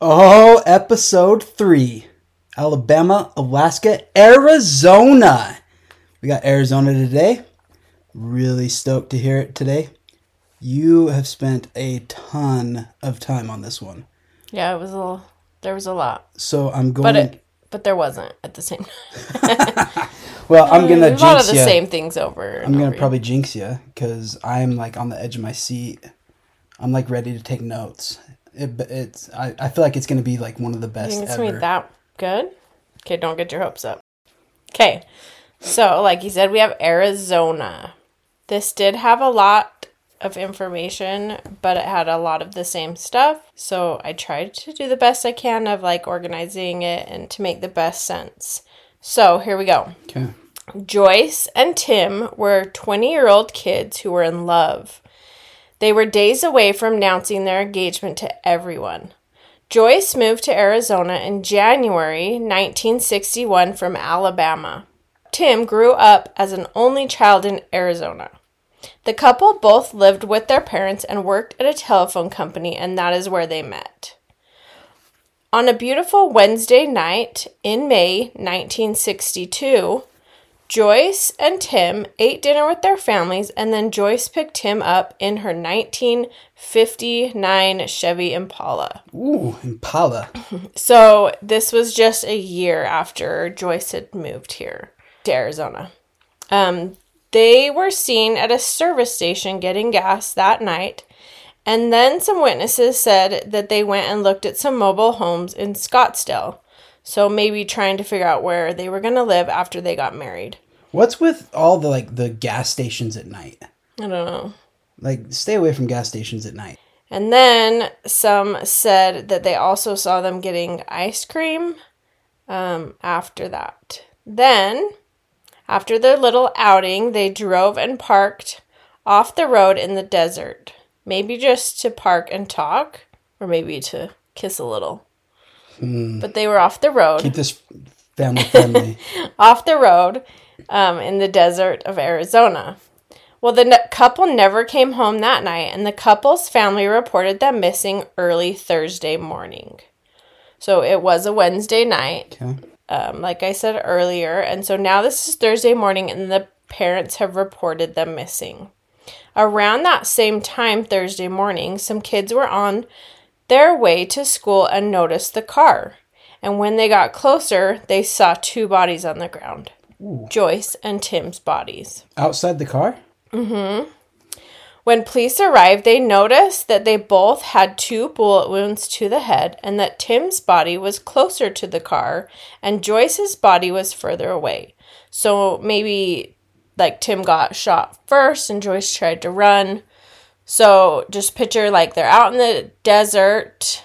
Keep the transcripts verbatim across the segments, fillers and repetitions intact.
Oh, episode three. Alabama, Alaska, Arizona. We got Arizona today. Really stoked to hear it today. You have spent a ton of time on this one. Yeah, it was a little, there was a lot. So I'm going... But, it, but there wasn't at the same time. Well, I'm going to jinx you. A lot of the ya. same things over. I'm going to probably jinx you because I'm like on the edge of my seat. I'm like ready to take notes. It, it's I, I feel like it's going to be like one of the best you think it's ever. Going to be that good? Okay, don't get your hopes up. Okay, so like you said, we have Arizona. This did have a lot of information, but it had a lot of the same stuff. So I tried to do the best I can of like organizing it and to make the best sense. So here we go. Okay. Joyce and Tim were twenty-year-old kids who were in love. They were days away from announcing their engagement to everyone. Joyce moved to Arizona in January nineteen sixty-one from Alabama. Tim grew up as an only child in Arizona. The couple both lived with their parents and worked at a telephone company, and that is where they met. On a beautiful Wednesday night in May nineteen sixty-two, Joyce and Tim ate dinner with their families, and then Joyce picked Tim up in her nineteen fifty-nine Chevy Impala. Ooh, Impala. So this was just a year after Joyce had moved here to Arizona. Um, they were seen at a service station getting gas that night, and then some witnesses said that they went and looked at some mobile homes in Scottsdale. So maybe trying to figure out where they were going to live after they got married. What's with all the like the gas stations at night? I don't know. Like, stay away from gas stations at night. And then some said that they also saw them getting ice cream um, after that. Then, after their little outing, they drove and parked off the road in the desert. Maybe just to park and talk, or maybe to kiss a little. Hmm. But they were off the road. Keep this family friendly. Off the road um, in the desert of Arizona. Well, the ne- couple never came home that night, and the couple's family reported them missing early Thursday morning. So it was a Wednesday night, okay. um, like I said earlier. And so now this is Thursday morning, and the parents have reported them missing. Around that same time Thursday morning, some kids were on their way to school and noticed the car. And when they got closer, they saw two bodies on the ground. Ooh. Joyce and Tim's bodies. Outside the car? Mm-hmm. When police arrived, they noticed that they both had two bullet wounds to the head and that Tim's body was closer to the car and Joyce's body was further away. So maybe like Tim got shot first and Joyce tried to run. So just picture like they're out in the desert,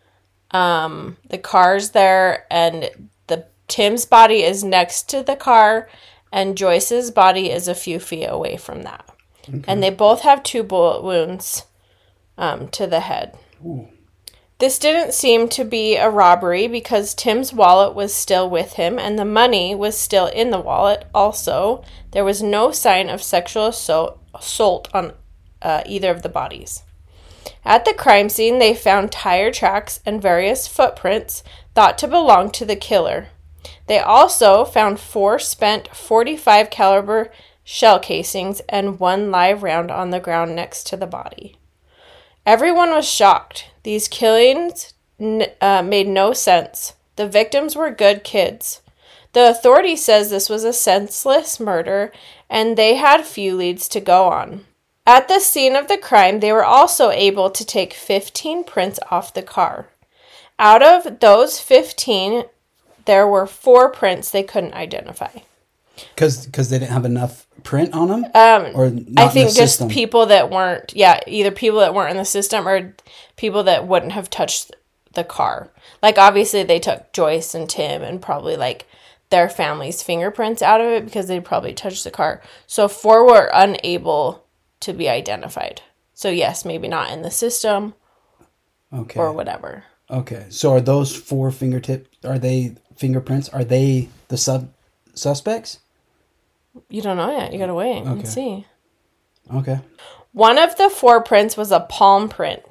um, the car's there, and the Tim's body is next to the car, and Joyce's body is a few feet away from that. Okay. And they both have two bullet wounds um, to the head. Ooh. This didn't seem to be a robbery because Tim's wallet was still with him, and the money was still in the wallet. Also, there was no sign of sexual assault, assault on Uh, either of the bodies. At the crime scene, they found tire tracks and various footprints thought to belong to the killer. They also found four spent forty-five caliber shell casings and one live round on the ground next to the body. Everyone was shocked. These killings n- uh, made no sense. The victims were good kids. The authority says this was a senseless murder, and they had few leads to go on. At the scene of the crime, they were also able to take fifteen prints off the car. Out of those fifteen, there were four prints they couldn't identify. Because because they didn't have enough print on them? Um, or not I think in the just system? people that weren't, yeah, either people that weren't in the system or people that wouldn't have touched the car. Like, obviously, they took Joyce and Tim and probably, like, their family's fingerprints out of it because they probably touched the car. So four were unable to be identified. So yes, maybe not in the system okay. or whatever. Okay. So are those four fingertips, are they fingerprints? Are they the sub suspects? You don't know yet. You gotta wait okay. and see. Okay. One of the four prints was a palm print,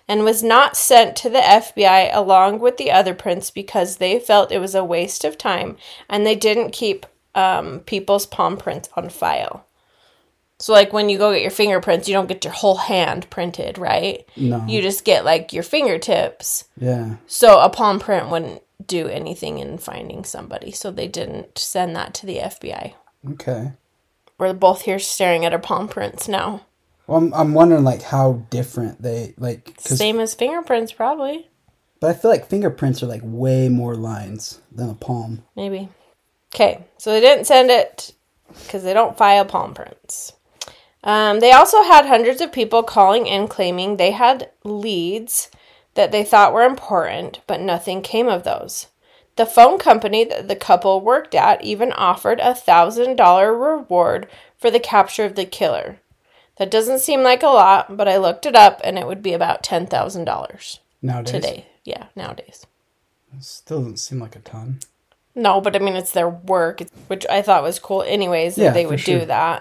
and was not sent to the F B I along with the other prints because they felt it was a waste of time and they didn't keep um, people's palm prints on file. So, like, when you go get your fingerprints, you don't get your whole hand printed, right? No. You just get, like, your fingertips. Yeah. So, a palm print wouldn't do anything in finding somebody. So, they didn't send that to the F B I. Okay. We're both here staring at our palm prints now. Well, I'm, I'm wondering, like, how different they, like... Cause, Same as fingerprints, probably. But I feel like fingerprints are, like, way more lines than a palm. Maybe. Okay, so they didn't send it because they don't file palm prints. Um, they also had hundreds of people calling in claiming they had leads that they thought were important, but nothing came of those. The phone company that the couple worked at even offered a one thousand dollars reward for the capture of the killer. That doesn't seem like a lot, but I looked it up and it would be about ten thousand dollars. Nowadays? Today. Yeah, nowadays. It still doesn't seem like a ton. No, but I mean, it's their work, which I thought was cool anyways, that yeah, they would sure. do that.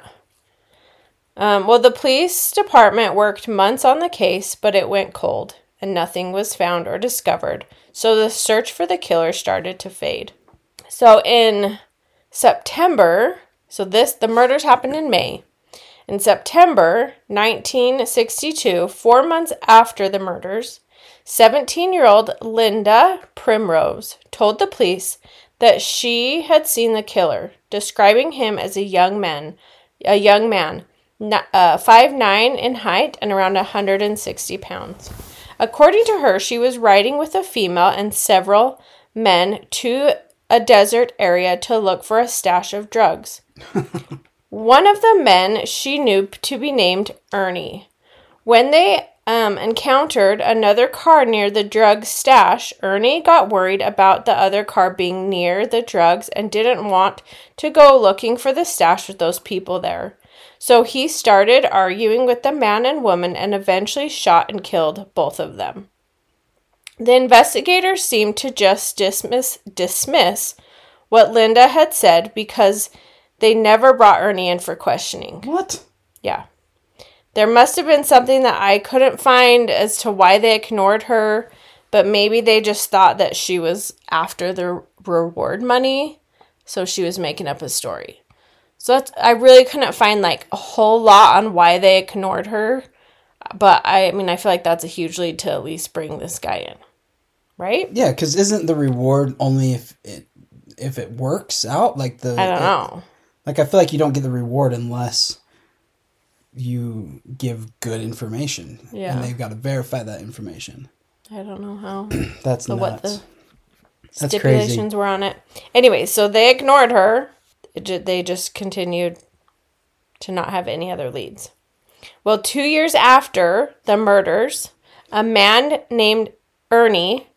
Um, well, the police department worked months on the case, but it went cold, and nothing was found or discovered, so the search for the killer started to fade. So in September, so this, the murders happened in May. In September nineteen sixty-two, four months after the murders, seventeen-year-old Linda Primrose told the police that she had seen the killer, describing him as a young man, a young man, uh, five nine in height and around one hundred sixty pounds. According to her, she was riding with a female and several men to a desert area to look for a stash of drugs. One of the men she knew to be named Ernie. When they um, encountered another car near the drug stash, Ernie got worried about the other car being near the drugs and didn't want to go looking for the stash with those people there. So he started arguing with the man and woman and eventually shot and killed both of them. The investigators seemed to just dismiss dismiss what Linda had said because they never brought Ernie in for questioning. What? Yeah. There must have been something that I couldn't find as to why they ignored her, but maybe they just thought that she was after the reward money, so she was making up a story. So that's, I really couldn't find like a whole lot on why they ignored her, but I, I mean, I feel like that's a huge lead to at least bring this guy in, right? Yeah, because isn't the reward only if it if it works out? Like the I don't it, know. Like, I feel like you don't get the reward unless you give good information. Yeah. And they've got to verify that information. I don't know how. That's So nuts. what the That's stipulations crazy. were on it. Anyway, so they ignored her. It ju- They just continued to not have any other leads. Well, two years after the murders, a man named Ernie,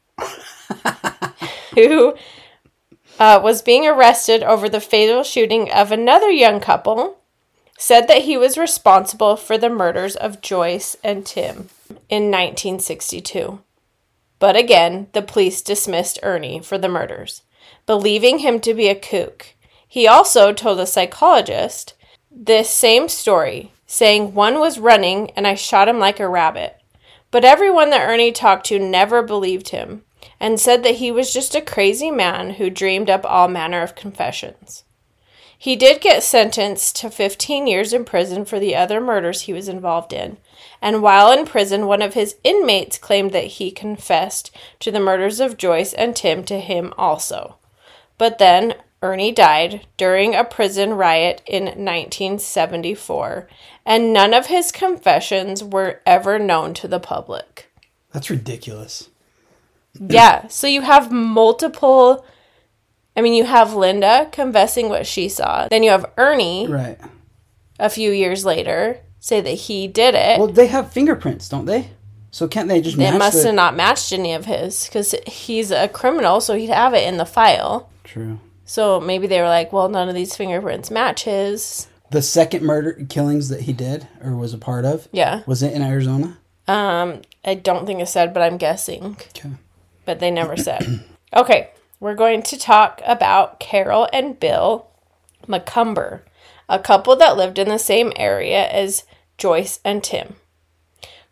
who uh, was being arrested over the fatal shooting of another young couple, said that he was responsible for the murders of Joyce and Tim in nineteen sixty-two. But again, the police dismissed Ernie for the murders, believing him to be a kook. He also told a psychologist this same story, saying one was running and I shot him like a rabbit. But everyone that Ernie talked to never believed him and said that he was just a crazy man who dreamed up all manner of confessions. He did get sentenced to fifteen years in prison for the other murders he was involved in, and while in prison, one of his inmates claimed that he confessed to the murders of Joyce and Tim to him also. But then Ernie died during a prison riot in nineteen seventy-four, and none of his confessions were ever known to the public. That's ridiculous. Yeah, so you have multiple... I mean, you have Linda confessing what she saw. Then you have Ernie, Right. a few years later, say that he did it. Well, they have fingerprints, don't they? So can't they just It match must the... have not matched any of his, because he's a criminal, so he'd have it in the file. True. So maybe they were like, well, none of these fingerprints match his. The second murder killings that he did, or was a part of, Yeah. was it in Arizona? Um, I don't think it said, but I'm guessing. Okay. But they never said. Okay, we're going to talk about Carol and Bill McCumber, a couple that lived in the same area as Joyce and Tim.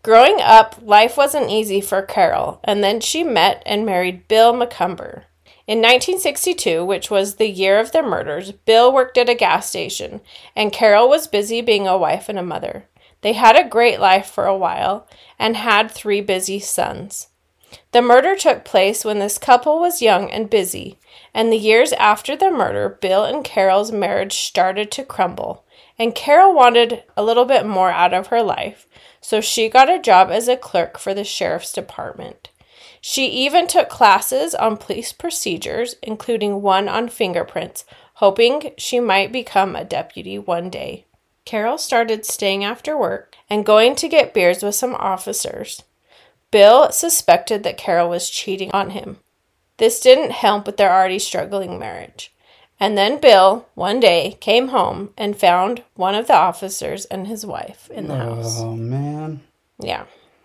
Growing up, life wasn't easy for Carol, and then she met and married Bill Macomber. In nineteen sixty-two, which was the year of the murders, Bill worked at a gas station, and Carol was busy being a wife and a mother. They had a great life for a while, and had three busy sons. The murder took place when this couple was young and busy, and the years after the murder, Bill and Carol's marriage started to crumble, and Carol wanted a little bit more out of her life, so she got a job as a clerk for the sheriff's department. She even took classes on police procedures, including one on fingerprints, hoping she might become a deputy one day. Carol started staying after work and going to get beers with some officers. Bill suspected that Carol was cheating on him. This didn't help with their already struggling marriage. And then Bill, one day, came home and found one of the officers and his wife in the oh, house. Oh, man. Yeah.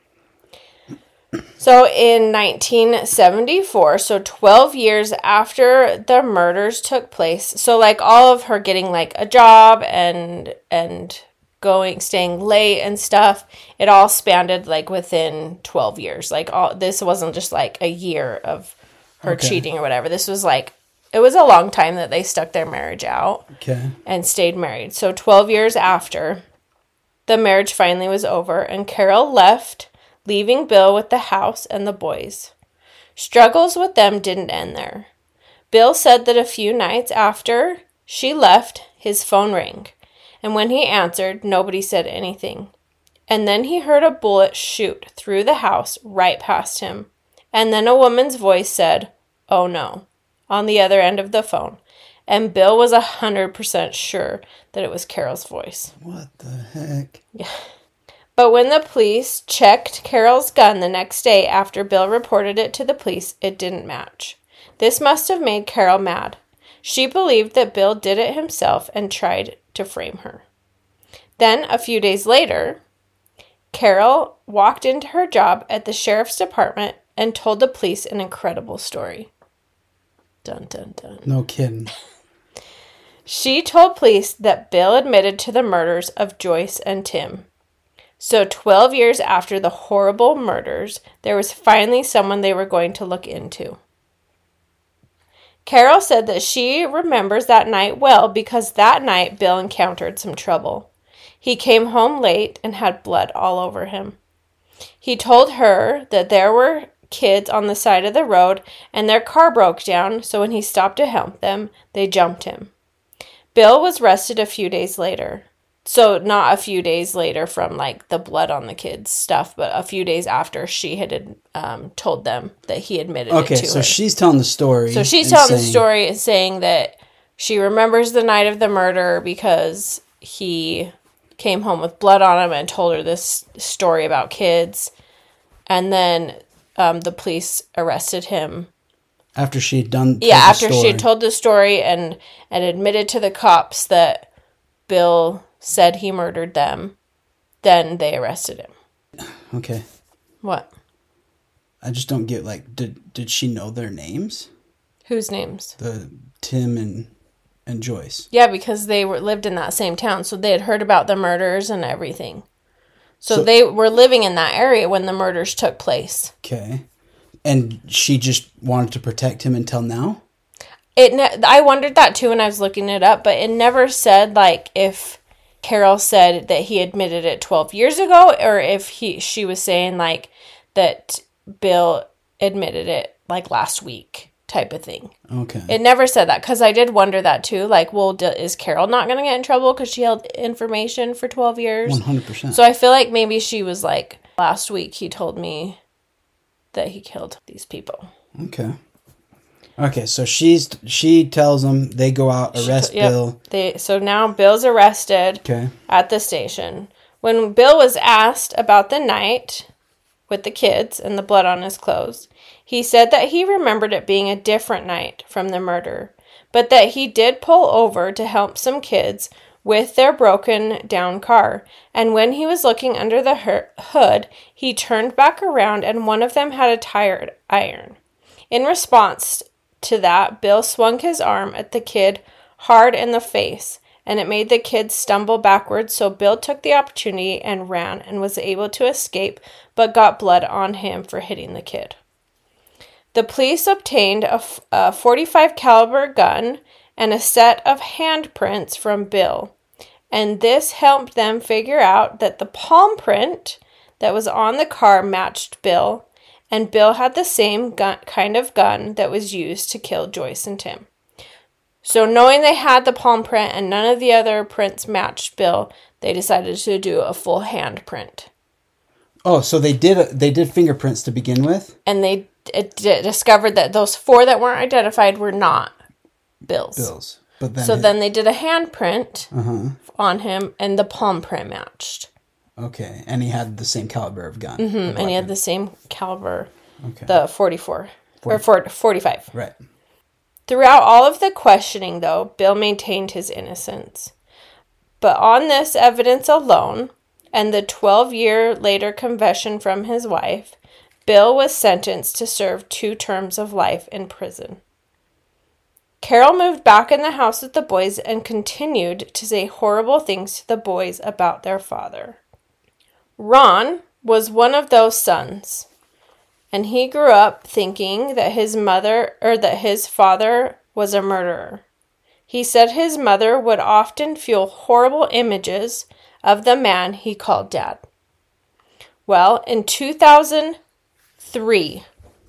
So in nineteen seventy-four, so twelve years after the murders took place, so like all of her getting like a job and and going staying late and stuff, it all spanned like within twelve years. Like all this wasn't just like a year of her okay. cheating or whatever. This was like it was a long time that they stuck their marriage out okay. and stayed married. So twelve years after, the marriage finally was over and Carol left, leaving Bill with the house and the boys. Struggles with them didn't end there. Bill said that a few nights after she left, his phone rang, and when he answered, nobody said anything. And then he heard a bullet shoot through the house right past him. And then a woman's voice said, "Oh no," on the other end of the phone. And Bill was one hundred percent sure that it was Carol's voice. What the heck? Yeah. But when the police checked Carol's gun the next day after Bill reported it to the police, it didn't match. This must have made Carol mad. She believed that Bill did it himself and tried to frame her. Then, a few days later, Carol walked into her job at the sheriff's department and told the police an incredible story. Dun, dun, dun. No kidding. She told police that Bill admitted to the murders of Joyce and Tim. So twelve years after the horrible murders, there was finally someone they were going to look into. Carol said that she remembers that night well because that night Bill encountered some trouble. He came home late and had blood all over him. He told her that there were kids on the side of the road and their car broke down, so when he stopped to help them, they jumped him. Bill was arrested a few days later. So not a few days later from like the blood on the kids stuff, but a few days after she had um, told them that he admitted okay, it to her. Okay, so she's telling the story. So she's telling saying... the story and saying that she remembers the night of the murder because he came home with blood on him and told her this story about kids. And then um, the police arrested him. After she had done Yeah, after she had told the story and, and admitted to the cops that Bill said he murdered them, then they arrested him. Okay. What? I just don't get, like, did did she know their names? Whose names? The Tim and and Joyce. Yeah, because they were lived in that same town, so they had heard about the murders and everything. So, so they were living in that area when the murders took place. Okay. And she just wanted to protect him until now? It. Ne- I wondered that too when I was looking it up, but it never said, like, if Carol said that he admitted it twelve years ago, or if he she was saying like that Bill admitted it like last week type of thing. Okay. It never said that because I did wonder that too. Like, well, d- is Carol not going to get in trouble because she held information for twelve years? one hundred percent. So I feel like maybe she was like, last week he told me that he killed these people. Okay. Okay, so she's she tells them, they go out, arrest she, yep. Bill. They so now Bill's arrested okay. at the station. When Bill was asked about the night with the kids and the blood on his clothes, he said that he remembered it being a different night from the murder, but that he did pull over to help some kids with their broken down car, and when he was looking under the hood, he turned back around and one of them had a tire iron. In response to that, Bill swung his arm at the kid hard in the face, and it made the kids stumble backwards, so Bill took the opportunity and ran and was able to escape, but got blood on him for hitting the kid. The police obtained a, a forty-five caliber gun and a set of handprints from Bill, and this helped them figure out that the palm print that was on the car matched Bill, and Bill had the same gun, kind of gun that was used to kill Joyce and Tim. So knowing they had the palm print and none of the other prints matched Bill, they decided to do a full handprint. Oh, so they did they did fingerprints to begin with? And they it d- discovered that those four that weren't identified were not Bill's. Bill's. But then so it, then they did a handprint uh-huh. on him, and the palm print matched. Okay, and he had the same caliber of gun. Mm-hmm. And he had the same caliber, okay. the forty-four, forty. Or forty, forty-five. Right. Throughout all of the questioning, though, Bill maintained his innocence. But on this evidence alone, and the twelve-year later confession from his wife, Bill was sentenced to serve two terms of life in prison. Carol moved back in the house with the boys and continued to say horrible things to the boys about their father. Ron was one of those sons, and he grew up thinking that his mother or that his father was a murderer. He said his mother would often fuel horrible images of the man he called Dad. Well, in two thousand three,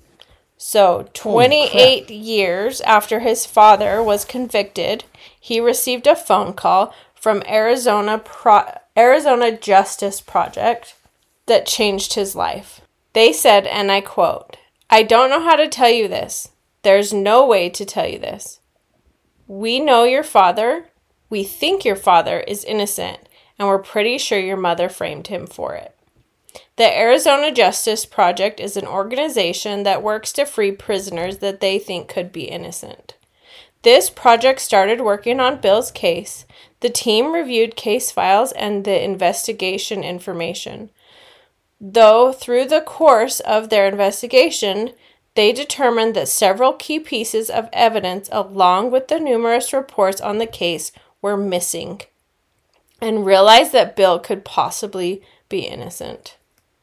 so twenty-eight years after his father was convicted, he received a phone call from Arizona Pro- Arizona Justice Project that changed his life. They said, and I quote, "I don't know how to tell you this. There's no way to tell you this. We know your father. We think your father is innocent, and we're pretty sure your mother framed him for it." The Arizona Justice Project is an organization that works to free prisoners that they think could be innocent. This project started working on Bill's case. The team reviewed case files and the investigation information. Though through the course of their investigation, they determined that several key pieces of evidence, along with the numerous reports on the case, were missing, and realized that Bill could possibly be innocent.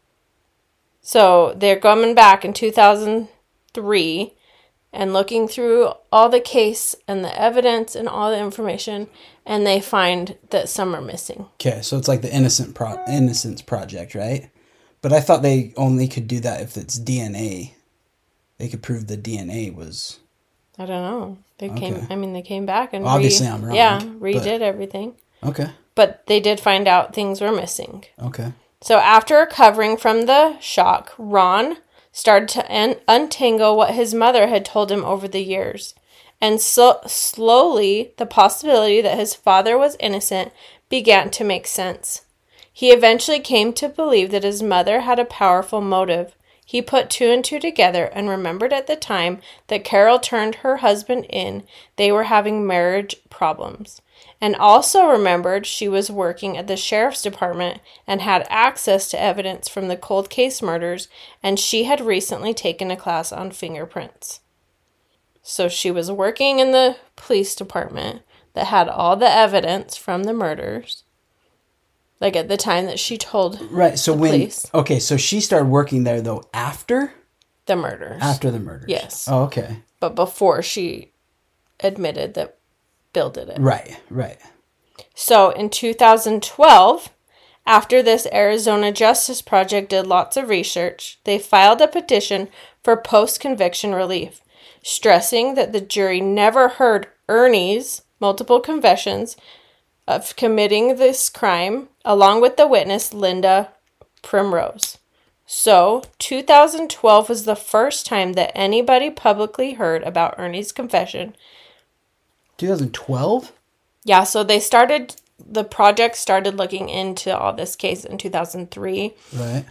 So they're coming back in two thousand three and looking through all the case and the evidence and all the information, and they find that some are missing. Okay, so it's like the Innocent Pro- Innocence Project, right? But I thought they only could do that if it's D N A. They could prove the D N A was... I don't know. They okay. came. I mean, they came back and obviously re- I'm wrong. Yeah, redid but... everything. Okay. But they did find out things were missing. Okay. So after recovering from the shock, Ron started to un- untangle what his mother had told him over the years. And so slowly, the possibility that his father was innocent began to make sense. He eventually came to believe that his mother had a powerful motive. He put two and two together and remembered at the time that Carol turned her husband in, they were having marriage problems. And also remembered she was working at the sheriff's department and had access to evidence from the cold case murders, and she had recently taken a class on fingerprints. So she was working in the police department that had all the evidence from the murders, like at the time that she told right. So the when police. Okay, so she started working there though after the murders. After the murders. Yes. Oh, okay. But before she admitted that Bill did it. Right, right. So in two thousand twelve, after this Arizona Justice Project did lots of research, they filed a petition for post-conviction relief, stressing that the jury never heard Ernie's multiple confessions of committing this crime, along with the witness Linda Primrose. So, two thousand twelve was the first time that anybody publicly heard about Ernie's confession. twenty twelve? Yeah, so they started, the project started looking into all this case in two thousand three. Right.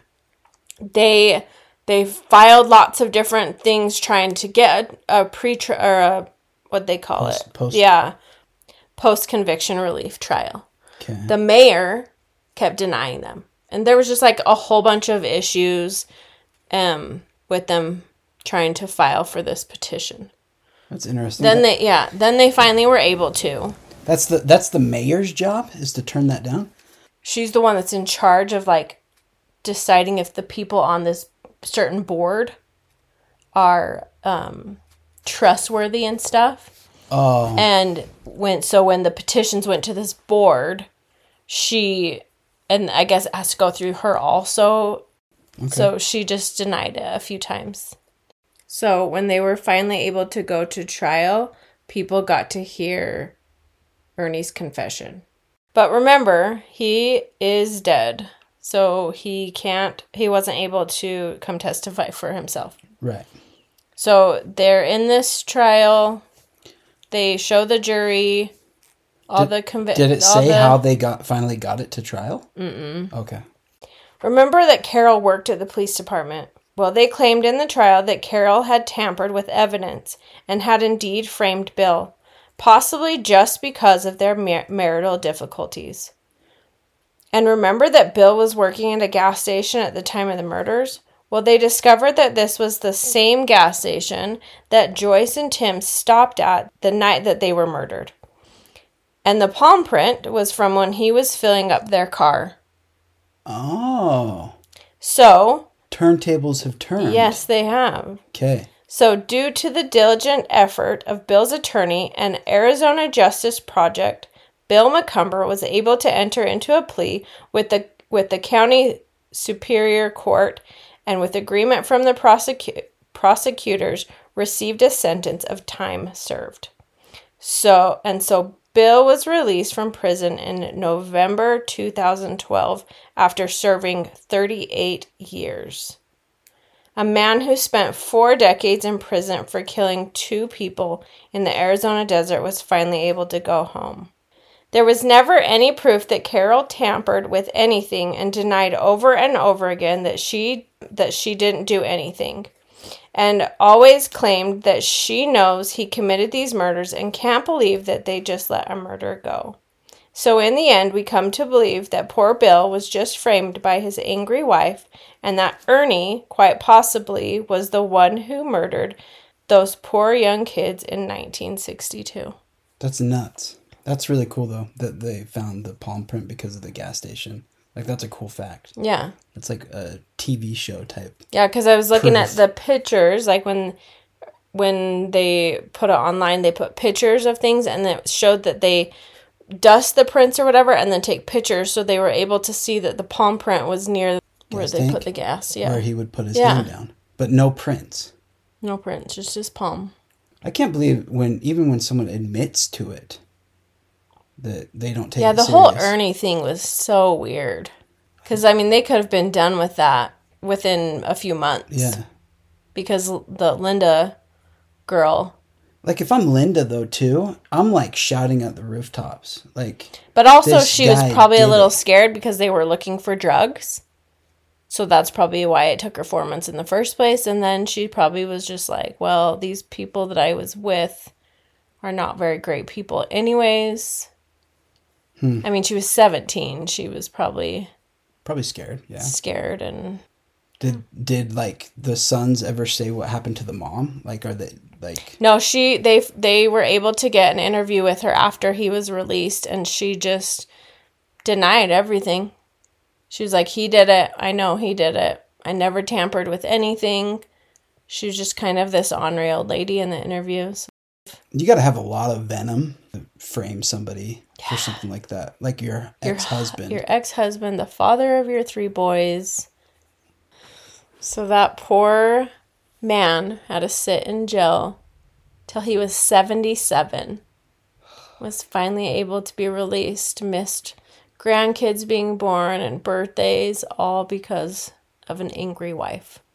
They they filed lots of different things trying to get a pre or a what they call Post, it. Post. Yeah. Post-conviction relief trial. Okay. The mayor kept denying them. And there was just like a whole bunch of issues um with them trying to file for this petition. That's interesting. Then they yeah, then they finally were able to. That's the that's the mayor's job, is to turn that down? She's the one that's in charge of, like, deciding if the people on this certain board are um, trustworthy and stuff. Oh. And when so when the petitions went to this board, she, and I guess it has to go through her also. Okay. So she just denied it a few times. So when they were finally able to go to trial, people got to hear Ernie's confession. But remember, he is dead. So he can't, he wasn't able to come testify for himself. Right. So they're in this trial. They show the jury all did, the conviction. Did it say the, how they got finally got it to trial? Mm-mm. Okay. Remember that Carol worked at the police department. Well, they claimed in the trial that Carol had tampered with evidence and had indeed framed Bill, possibly just because of their mar- marital difficulties. And remember that Bill was working at a gas station at the time of the murders? Well, they discovered that this was the same gas station that Joyce and Tim stopped at the night that they were murdered. And the palm print was from when he was filling up their car. Oh. So... Turntables have turned. Yes, they have. Okay. So, due to the diligent effort of Bill's attorney and Arizona Justice Project, Bill McCumber was able to enter into a plea with the with the county superior court, and with agreement from the prosecu- prosecutors, received a sentence of time served. So, and so Bill was released from prison in November two thousand twelve after serving thirty-eight years. A man who spent four decades in prison for killing two people in the Arizona desert was finally able to go home. There was never any proof that Carol tampered with anything, and denied over and over again that she that she didn't do anything, and always claimed that she knows he committed these murders and can't believe that they just let a murder go. So in the end, we come to believe that poor Bill was just framed by his angry wife, and that Ernie, quite possibly, was the one who murdered those poor young kids in nineteen sixty-two. That's nuts. That's really cool, though, that they found the palm print because of the gas station. Like, that's a cool fact. Yeah. It's like a T V show type. Yeah, because I was looking proof. at the pictures, like when when they put it online, they put pictures of things, and it showed that they dust the prints or whatever, and then take pictures, so they were able to see that the palm print was near where Gas they tank? put the gas. Yeah. Where he would put his Yeah. hand down. But no prints. No prints, just his palm. I can't believe when, even when someone admits to it, that they don't take Yeah, it the serious. whole Ernie thing was so weird. Because, I mean, they could have been done with that within a few months. Yeah. Because the Linda girl. Like, if I'm Linda, though, too, I'm, like, shouting at the rooftops. Like, But also, this she was guy probably a did little it. scared because they were looking for drugs. So that's probably why it took her four months in the first place. And then she probably was just like, well, these people that I was with are not very great people anyways. Hmm. I mean, she was seventeen. She was probably... Probably scared, yeah. Scared and... Did, did like, the sons ever say what happened to the mom? Like, are they, like... No, she, they, they were able to get an interview with her after he was released, and she just denied everything. She was like, he did it. I know he did it. I never tampered with anything. She was just kind of this ornery old lady in the interviews. You gotta have a lot of venom to frame somebody for something like that. Like your ex-husband. Your, your ex-husband, the father of your three boys. So that poor man had to sit in jail till he was seventy-seven. Was finally able to be released. Missed grandkids being born and birthdays, all because of an angry wife.